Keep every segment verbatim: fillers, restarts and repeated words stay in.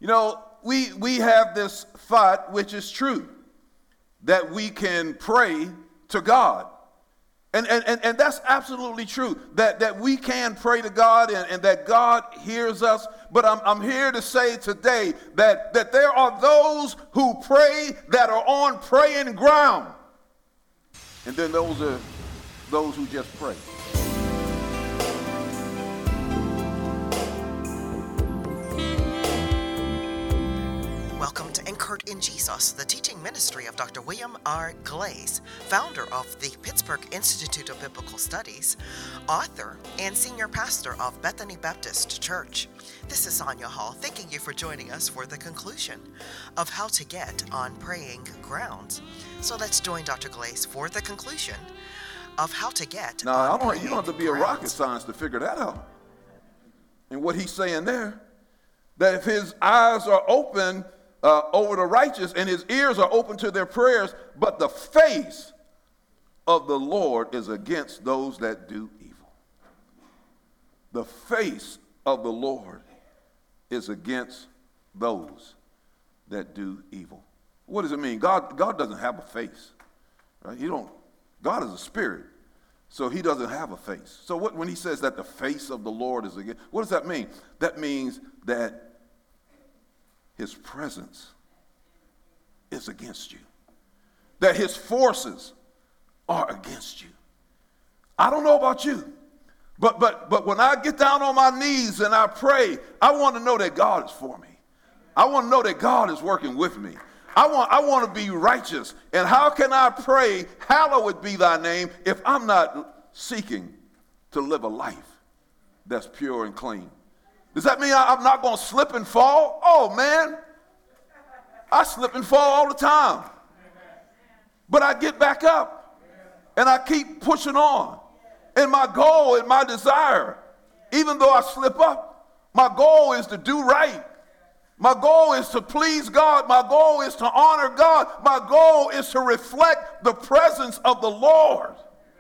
You know, we, we have this thought, which is true, that we can pray to God. And, and, and, and that's absolutely true, that, that we can pray to God and, and that God hears us. But I'm, I'm here to say today that, that there are those who pray that are on praying ground. And then those are those who just pray. Welcome to Anchored in Jesus, the teaching ministry of Doctor William R. Glaze, founder of the Pittsburgh Institute of Biblical Studies, author, and senior pastor of Bethany Baptist Church. This is Sonia Hall, thanking you for joining us for the conclusion of How to Get on Praying Grounds. So let's join Doctor Glaze for the conclusion of How to Get now, on I don't, Praying you don't have to be grounds. a rocket science to figure that out. And what he's saying there, that if his eyes are open Uh, over the righteous, and his ears are open to their prayers, but the face of the Lord is against those that do evil. The face of the Lord is against those that do evil. What does it mean? God, God doesn't have a face. Right? He don't. God is a spirit, so he doesn't have a face. So what, when he says that the face of the Lord is against, what does that mean? That means that his presence is against you. That his forces are against you. I don't know about you, but but but when I get down on my knees and I pray, I want to know that God is for me. I want to know that God is working with me. I want I want to be righteous. And how can I pray, hallowed be thy name, if I'm not seeking to live a life that's pure and clean? Does that mean I'm not going to slip and fall? Oh, man. I slip and fall all the time. But I get back up. And I keep pushing on. And my goal and my desire, even though I slip up, my goal is to do right. My goal is to please God. My goal is to honor God. My goal is to reflect the presence of the Lord.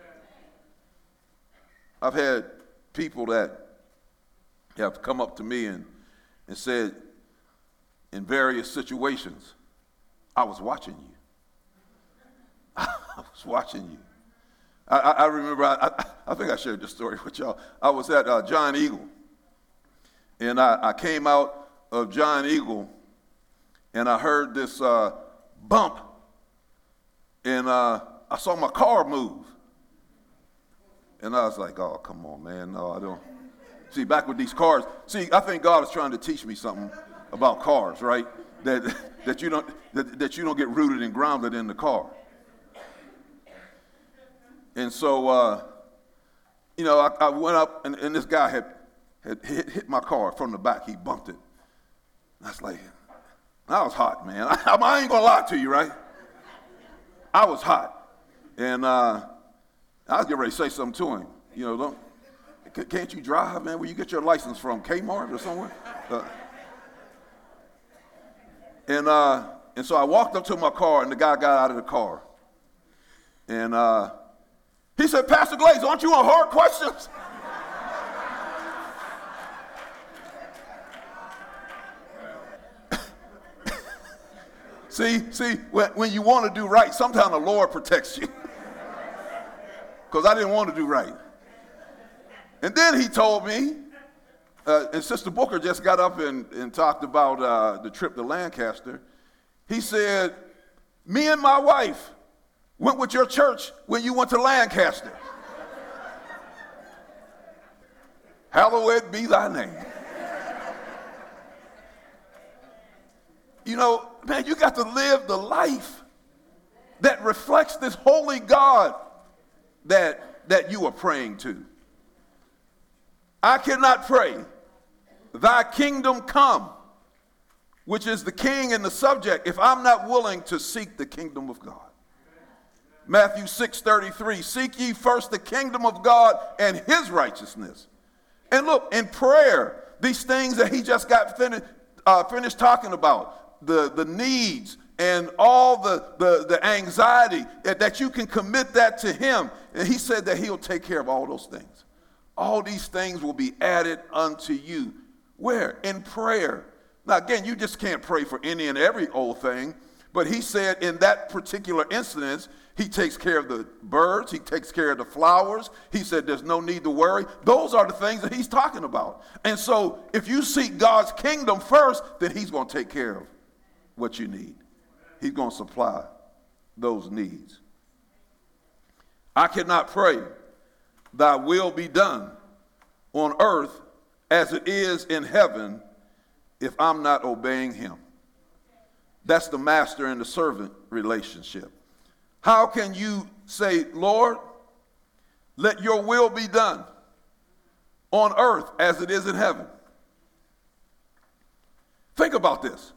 I've had people that have come up to me and, and said in various situations, I was watching you. I was watching you. I, I, I remember, I, I, I think I shared this story with y'all. I was at uh, Giant Eagle, and I, I came out of Giant Eagle, and I heard this uh, bump, and uh, I saw my car move. And I was like, oh, come on, man, no, I don't. See, back with these cars, see, I think God is trying to teach me something about cars, right? That that you don't that, that you don't get rooted and grounded in the car. And so, uh, you know, I, I went up, and, and this guy had had hit, hit my car from the back. He bumped it. I was like, I was hot, man. I, I ain't gonna lie to you, right? I was hot, and uh, I was getting ready to say something to him. You know, don't. Can't you drive, man? Where you get your license from? Kmart or somewhere? Uh, and uh, and so I walked up to my car, and the guy got out of the car. And uh, he said, Pastor Glaze, aren't you on hard questions? see, see, when, when you want to do right, sometimes the Lord protects you. Because I didn't want to do right. And then he told me, uh, and Sister Booker just got up and, and talked about uh, the trip to Lancaster. He said, me and my wife went with your church when you went to Lancaster. Hallowed be thy name. You know, man, you got to live the life that reflects this holy God that, that you are praying to. I cannot pray, thy kingdom come, which is the king and the subject, if I'm not willing to seek the kingdom of God. Matthew six thirty-three, seek ye first the kingdom of God and his righteousness. And look, in prayer, these things that he just got finished, uh, finished talking about, the, the needs and all the, the, the anxiety, that you can commit that to him. And he said that he'll take care of all those things. All these things will be added unto you. Where? In prayer. Now, again, you just can't pray for any and every old thing, but he said in that particular instance, he takes care of the birds, he takes care of the flowers. He said there's no need to worry. Those are the things that he's talking about. And so if you seek God's kingdom first, then he's going to take care of what you need. He's going to supply those needs. I cannot pray, thy will be done on earth as it is in heaven, if I'm not obeying him. That's the master and the servant relationship. How can you say, Lord, let your will be done on earth as it is in heaven? Think about this.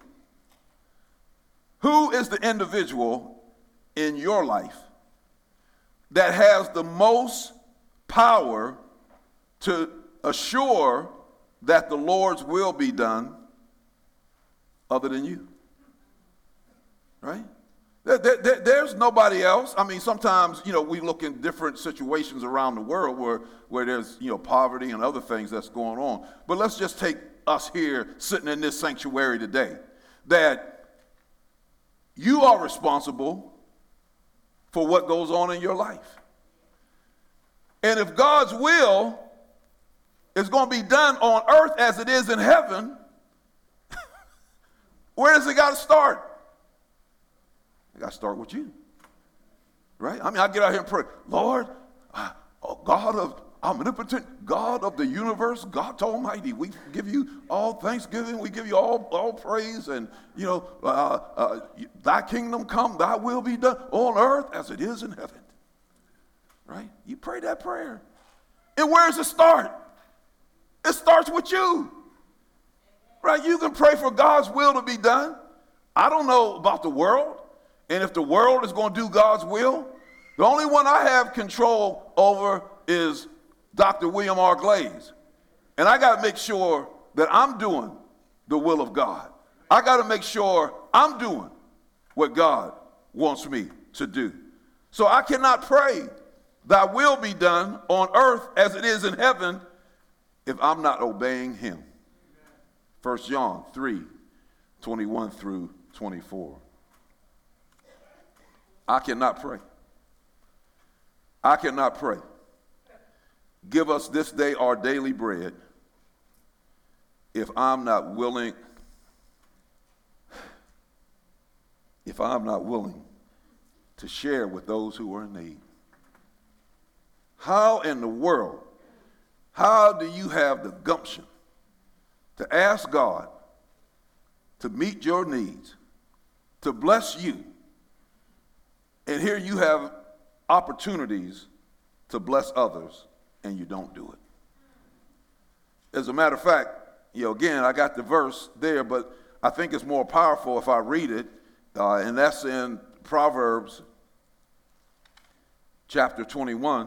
Who is the individual in your life that has the most power to assure that the Lord's will be done other than you? Right? There, there, there's nobody else. I mean, sometimes, you know, we look in different situations around the world where, where there's, you know, poverty and other things that's going on. But let's just take us here sitting in this sanctuary today, that you are responsible for what goes on in your life. And if God's will is going to be done on earth as it is in heaven, where does it got to start? I got to start with you, right? I mean, I get out here and pray, Lord, uh, oh God of omnipotent, God of the universe, God Almighty, we give you all thanksgiving, we give you all, all praise, and, you know, uh, uh, thy kingdom come, thy will be done on earth as it is in heaven, right? You pray that prayer. And where does it start? It starts with you, right? You can pray for God's will to be done. I don't know about the world. And if the world is going to do God's will, the only one I have control over is Doctor William R. Glaze. And I got to make sure that I'm doing the will of God. I got to make sure I'm doing what God wants me to do. So I cannot pray, thy will be done on earth as it is in heaven, if I'm not obeying him. First John three, twenty-one through twenty-four. I cannot pray. I cannot pray. Give us this day our daily bread if I'm not willing, if I'm not willing to share with those who are in need. How in the world, how do you have the gumption to ask God to meet your needs, to bless you, and here you have opportunities to bless others, and you don't do it? As a matter of fact, you know, again, I got the verse there, but I think it's more powerful if I read it, uh, and that's in Proverbs chapter twenty-one,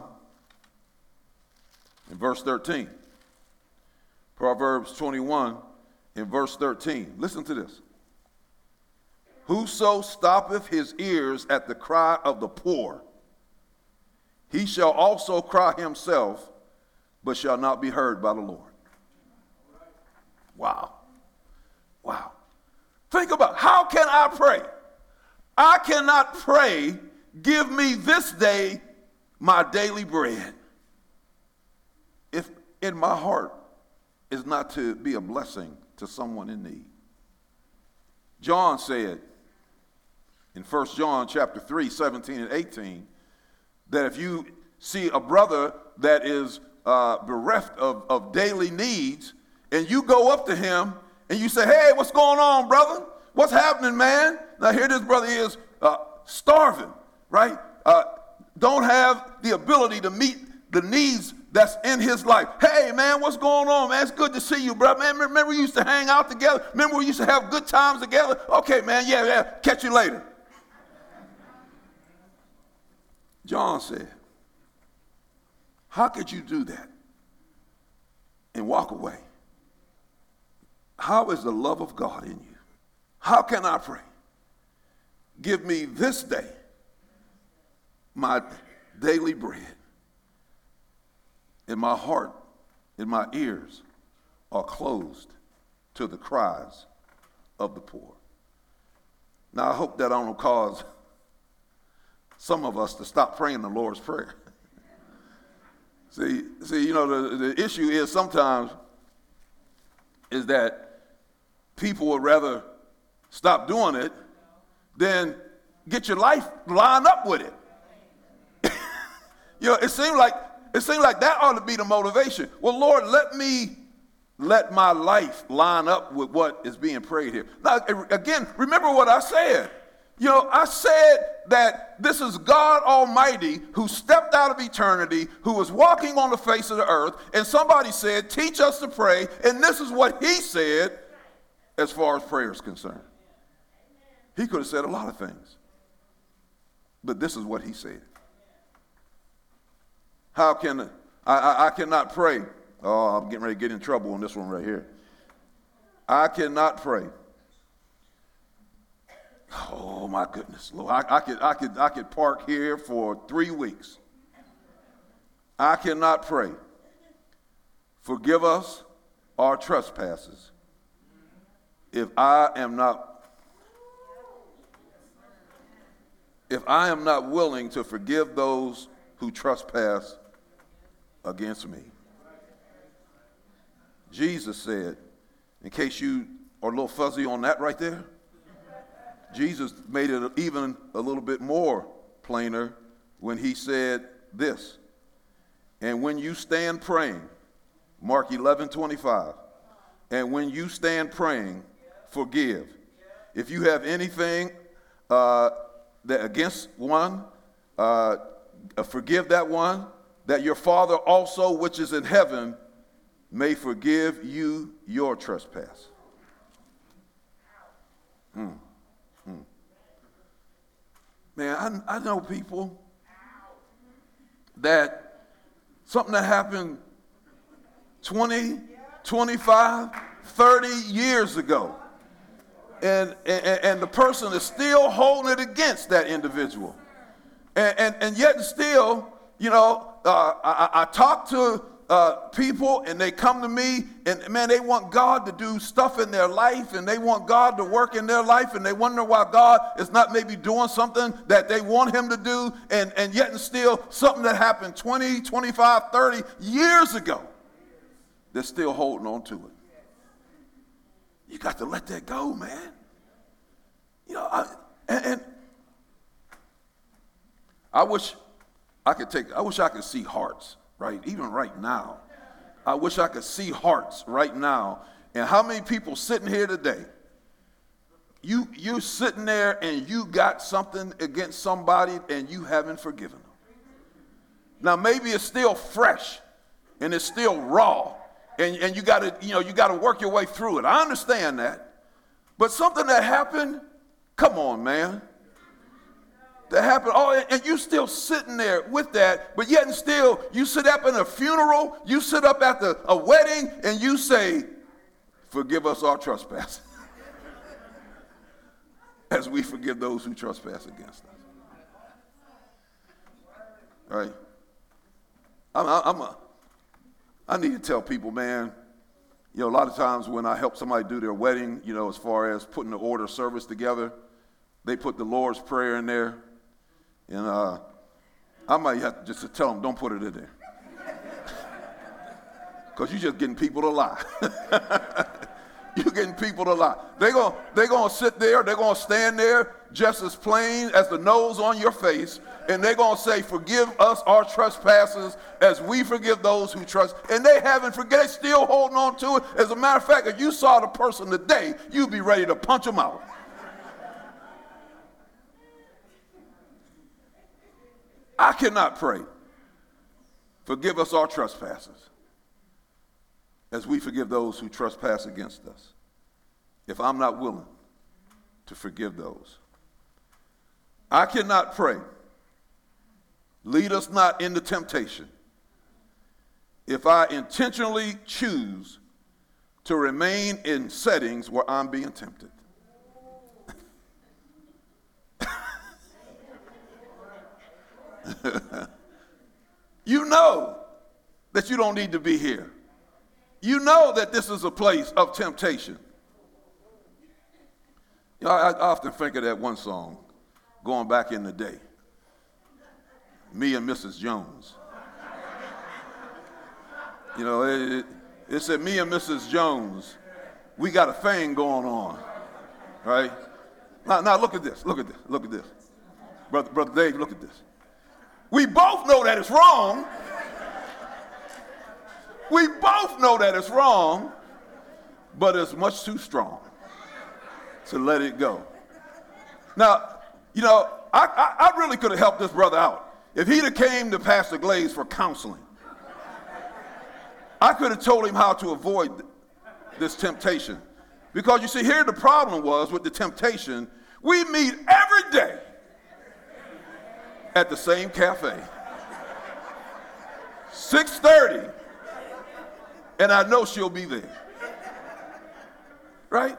in verse thirteen. Proverbs twenty-one, in verse thirteen. Listen to this. Whoso stoppeth his ears at the cry of the poor, he shall also cry himself, but shall not be heard by the Lord. Wow. Wow. Think about, how can I pray? I cannot pray, give me this day my daily bread, if in my heart is not to be a blessing to someone in need. John said in First John chapter three, seventeen and eighteen, that if you see a brother that is uh, bereft of, of daily needs, and you go up to him and you say, hey, what's going on, brother? What's happening, man? Now here this brother is uh, starving, right? Uh, don't have the ability to meet the needs that's in his life. Hey, man, what's going on, man? It's good to see you, brother. Man, remember we used to hang out together? Remember we used to have good times together? Okay, man, yeah, yeah, catch you later. John said, how could you do that and walk away? How is the love of God in you? How can I pray? Give me this day my daily bread. And my heart and my ears are closed to the cries of the poor. Now, I hope that I don't cause some of us to stop praying the Lord's Prayer. see, see, you know, the, the issue is sometimes is that people would rather stop doing it than get your life lined up with it. You know, it seemed like it seemed like that ought to be the motivation. Well, Lord, let me let my life line up with what is being prayed here. Now, again, remember what I said. You know, I said that this is God Almighty who stepped out of eternity, who was walking on the face of the earth, and somebody said, teach us to pray, and this is what he said as far as prayer is concerned. He could have said a lot of things, but this is what he said. How can I, I, I cannot pray? Oh, I'm getting ready to get in trouble on this one right here. I cannot pray. Oh my goodness, Lord! I, I could, I could, I could park here for three weeks. I cannot pray. Forgive us our trespasses. If I am not, if I am not willing to forgive those who trespass against me. Jesus said, in case you are a little fuzzy on that right there, Jesus made it even a little bit more plainer when he said this. And when you stand praying, Mark eleven twenty-five, and when you stand praying, forgive. If you have anything uh, that against one, uh, forgive that one, that your Father also which is in heaven may forgive you your trespass. Hmm. Hmm. Man, I, I know people that something that happened twenty, twenty-five, thirty years ago, and, and, and the person is still holding it against that individual. And, and, and yet still, you know, uh, I, I talk to uh, people and they come to me and, man, they want God to do stuff in their life and they want God to work in their life and they wonder why God is not maybe doing something that they want him to do, and, and yet and still something that happened twenty, twenty-five, thirty years ago, they're still holding on to it. You got to let that go, man. You know, I, and, and I wish I could take, I wish I could see hearts, right? Even right now. I wish I could see hearts right now. And how many people sitting here today, you, you sitting there and you got something against somebody and you haven't forgiven them. Now maybe it's still fresh and it's still raw and, and you gotta, you know, you gotta work your way through it. I understand that. But something that happened, come on, man. That happened, oh, and you still sitting there with that, but yet and still, you sit up in a funeral, you sit up at the, a wedding, and you say, forgive us our trespass, as we forgive those who trespass against us. Right? I'm, I'm a, I need to tell people, man, you know, a lot of times when I help somebody do their wedding, you know, as far as putting the order of service together, they put the Lord's Prayer in there. And uh, I might have to just tell them, don't put it in there. Because you're just getting people to lie. You're getting people to lie. They're going they're gonna sit there, they're going to stand there just as plain as the nose on your face, and they're going to say, forgive us our trespasses as we forgive those who trust. And they haven't forget, they're still holding on to it. As a matter of fact, if you saw the person today, you'd be ready to punch them out. I cannot pray, forgive us our trespasses, as we forgive those who trespass against us, if I'm not willing to forgive those. I cannot pray, lead us not into temptation, if I intentionally choose to remain in settings where I'm being tempted. You know that you don't need to be here. You know that this is a place of temptation. I, I often think of that one song, going back in the day, Me and Missus Jones. You know, it, it, it said, me and Missus Jones, we got a thing going on, right? Now, now look at this, look at this, look at this. Brother, Brother Dave, look at this. We both know that it's wrong. We both know that it's wrong, but it's much too strong to let it go. Now, you know, I, I, I really could have helped this brother out. If he'd have came to Pastor Glaze for counseling, I could have told him how to avoid this temptation. Because you see, here the problem was with the temptation, we meet every day at the same cafe. six thirty, and I know she'll be there. Right?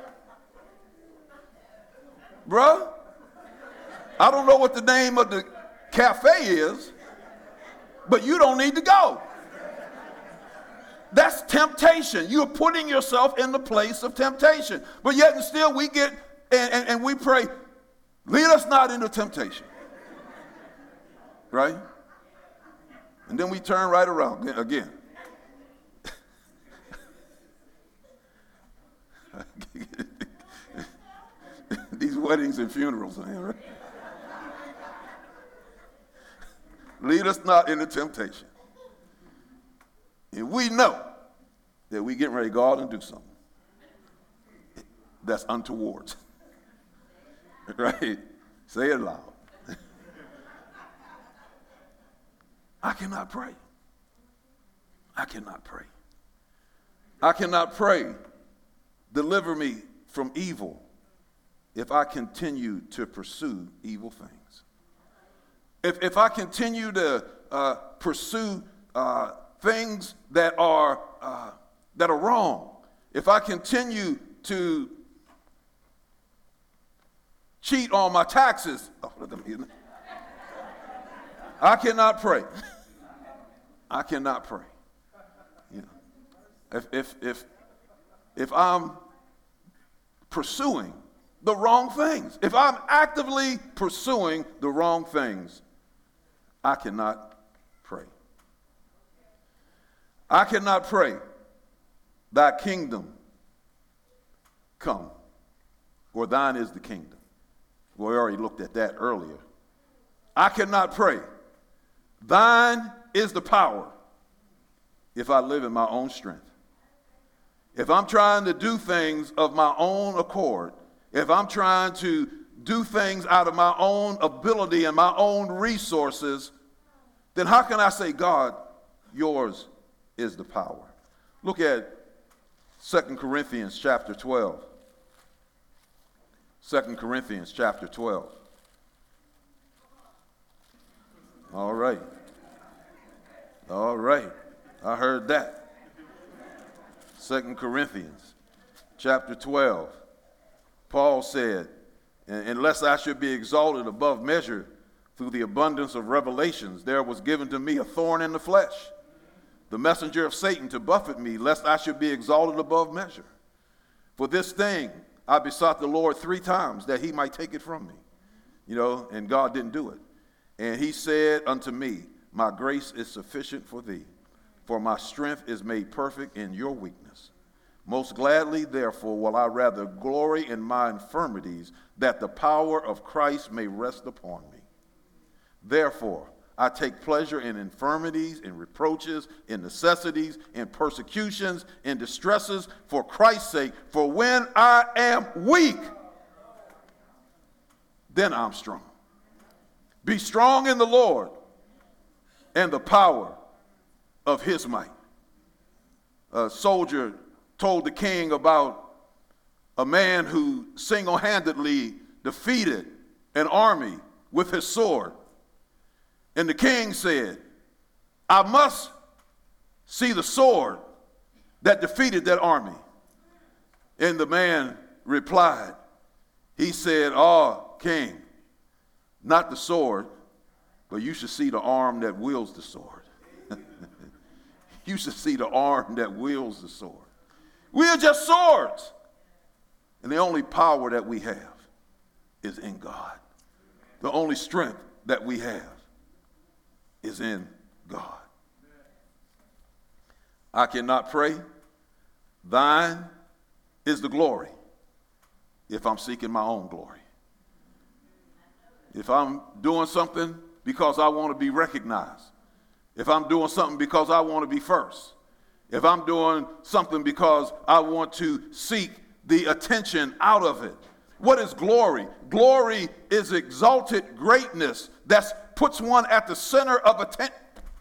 Bruh, I don't know what the name of the cafe is, but you don't need to go. That's temptation. You're putting yourself in the place of temptation. But yet and still we get, and, and, and we pray, lead us not into temptation. Right? And then we turn right around again. These weddings and funerals, man, right? Lead us not into temptation. And we know that we getting ready to go out and do something that's untoward. Right? Say it loud. I cannot pray. I cannot pray. I cannot pray, deliver me from evil, if I continue to pursue evil things. If, if I continue to uh, pursue uh, things that are uh, that are wrong, if I continue to cheat on my taxes, oh, look at me. I cannot pray. I cannot pray. You know, if if if if I'm pursuing the wrong things, if I'm actively pursuing the wrong things, I cannot pray. I cannot pray, thy kingdom come, or thine is the kingdom. Well, we already looked at that earlier. I cannot pray, thine is the power, if I live in my own strength. If I'm trying to do things of my own accord, if I'm trying to do things out of my own ability and my own resources, then how can I say, God, yours is the power? Look at Second Corinthians chapter twelve. Second Corinthians chapter twelve. All right. All right. I heard that. Second Corinthians chapter twelve. Paul said, unless I should be exalted above measure through the abundance of revelations, there was given to me a thorn in the flesh, the messenger of Satan to buffet me, lest I should be exalted above measure. For this thing I besought the Lord three times that he might take it from me. You know, and God didn't do it. And he said unto me, my grace is sufficient for thee, for my strength is made perfect in your weakness. Most gladly, therefore, will I rather glory in my infirmities, that the power of Christ may rest upon me. Therefore, I take pleasure in infirmities, in reproaches, in necessities, in persecutions, in distresses, for Christ's sake. For when I am weak, then I'm strong. Be strong in the Lord and the power of his might. A soldier told the king about a man who single-handedly defeated an army with his sword. And the king said, I must see the sword that defeated that army. And the man replied, he said, oh, king, not the sword, but you should see the arm that wields the sword. You should see the arm that wields the sword. We are just swords. And the only power that we have is in God. The only strength that we have is in God. I cannot pray, thine is the glory, if I'm seeking my own glory. If I'm doing something because I want to be recognized, if I'm doing something because I want to be first, if I'm doing something because I want to seek the attention out of it. What is glory? Glory is exalted greatness that puts one at the center of attention.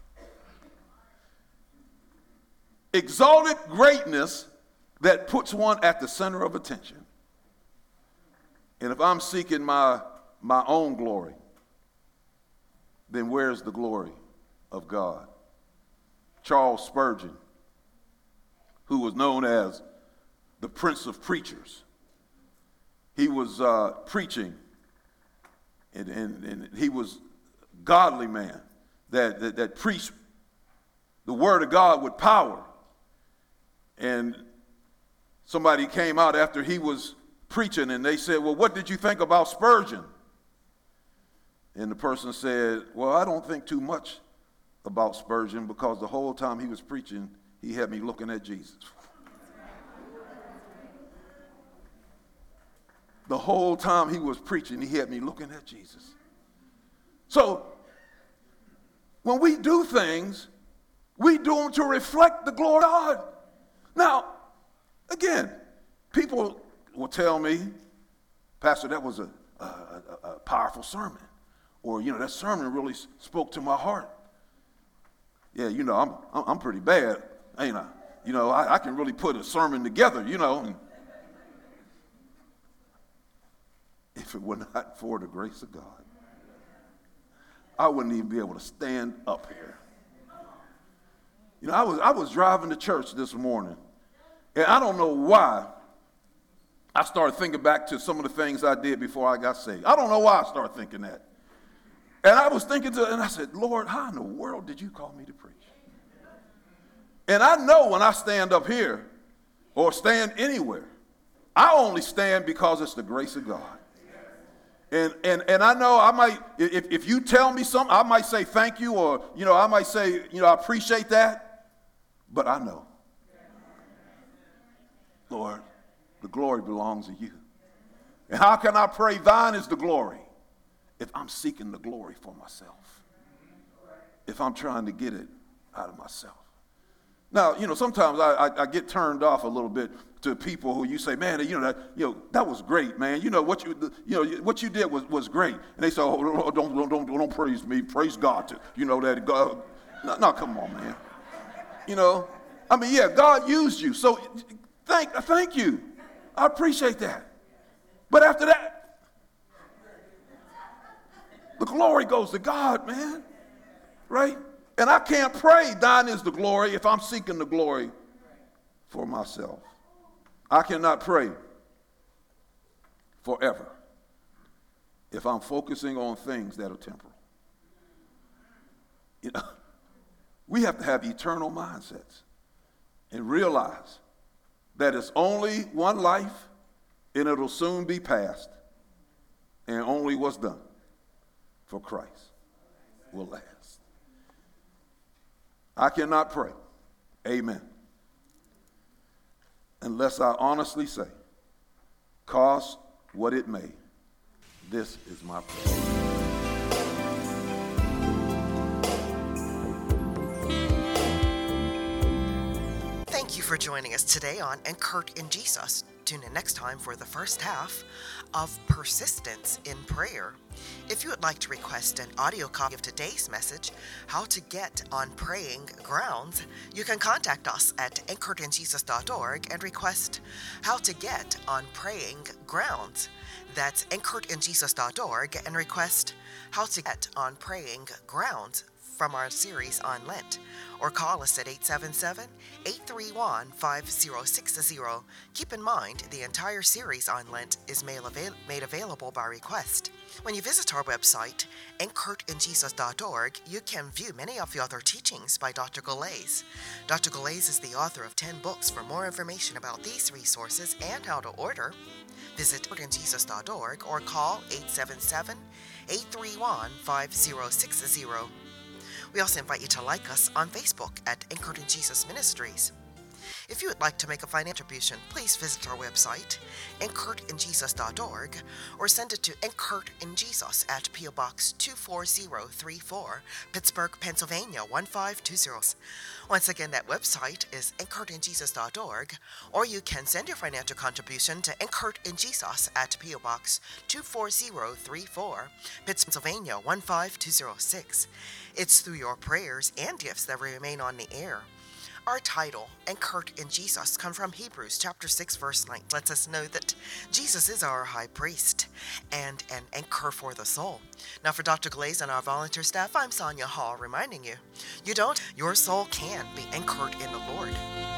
Exalted greatness that puts one at the center of attention. And if I'm seeking my, my own glory, then where's the glory of God? Charles Spurgeon, who was known as the Prince of Preachers, he was uh, preaching, and, and, and he was a godly man that, that, that preached the word of God with power. And somebody came out after he was preaching and they said, well, what did you think about Spurgeon? And the person said, well, I don't think too much about Spurgeon because the whole time he was preaching, he had me looking at Jesus. The whole time he was preaching, he had me looking at Jesus. So when we do things, we do them to reflect the glory of God. Now, again, people will tell me, Pastor, that was a, a, a, a powerful sermon. Or, you know, that sermon really spoke to my heart. Yeah, you know, I'm I'm pretty bad, ain't I? You know, I, I can really put a sermon together, you know. And if it were not for the grace of God, I wouldn't even be able to stand up here. You know, I was I was driving to church this morning, and I don't know why I started thinking back to some of the things I did before I got saved. I don't know why I started thinking that. And I was thinking to, and I said, Lord, how in the world did you call me to preach? And I know when I stand up here or stand anywhere, I only stand because it's the grace of God. And and and I know I might, if, if you tell me something, I might say thank you, or, you know, I might say, you know, I appreciate that. But I know, Lord, the glory belongs to you. And how can I pray thine is the glory if I'm seeking the glory for myself? If I'm trying to get it out of myself. Now, you know, sometimes I, I, I get turned off a little bit to people who you say, man, you know, that, you know, that was great, man. You know, what you, you know, what you did was, was great. And they say, oh, don't, don't, don't, don't praise me, praise God. To, you know, that God, no, no, come on, man. You know, I mean, yeah, God used you. So thank, thank you. I appreciate that. But after that, the glory goes to God, man. Right? And I can't pray, thine is the glory, if I'm seeking the glory for myself. I cannot pray forever if I'm focusing on things that are temporal. You know, we have to have eternal mindsets and realize that it's only one life and it'll soon be past, and only what's done for Christ will last. I cannot pray, amen, unless I honestly say, cost what it may, this is my prayer. Thank you for joining us today on Anchored in Jesus. Tune in next time for the first half of Persistence in Prayer. If you would like to request an audio copy of today's message, How to Get on Praying Grounds, you can contact us at anchored in jesus dot org and request How to Get on Praying Grounds. That's anchored in jesus dot org and request How to Get on Praying Grounds from our series on Lent, or call us at eight seven seven, eight three one, five zero six zero. Keep in mind, the entire series on Lent is made, avail- made available by request. When you visit our website, anchored in jesus dot org, you can view many of the other teachings by Doctor Galais. Doctor Galais is the author of ten books. For more information about these resources and how to order, Visit anchored in jesus dot org or call eight seven seven, eight three one, five zero six zero. We also invite you to like us on Facebook at Anchored in Jesus Ministries. If you would like to make a financial contribution, please visit our website, anchored in jesus dot org, or send it to Anchored in Jesus at P O Box two four zero three four, Pittsburgh, Pennsylvania one five two zero. Once again, that website is anchored in jesus dot org, or you can send your financial contribution to Anchored in Jesus at P O Box two four zero three four, Pittsburgh, Pennsylvania one five two zero six. It's through your prayers and gifts that we remain on the air. Our title, Anchored in Jesus, comes from Hebrews chapter six, verse nine. Lets us know that Jesus is our high priest and an anchor for the soul. Now for Doctor Glaze and our volunteer staff, I'm Sonia Hall reminding you, you don't, your soul can be anchored in the Lord.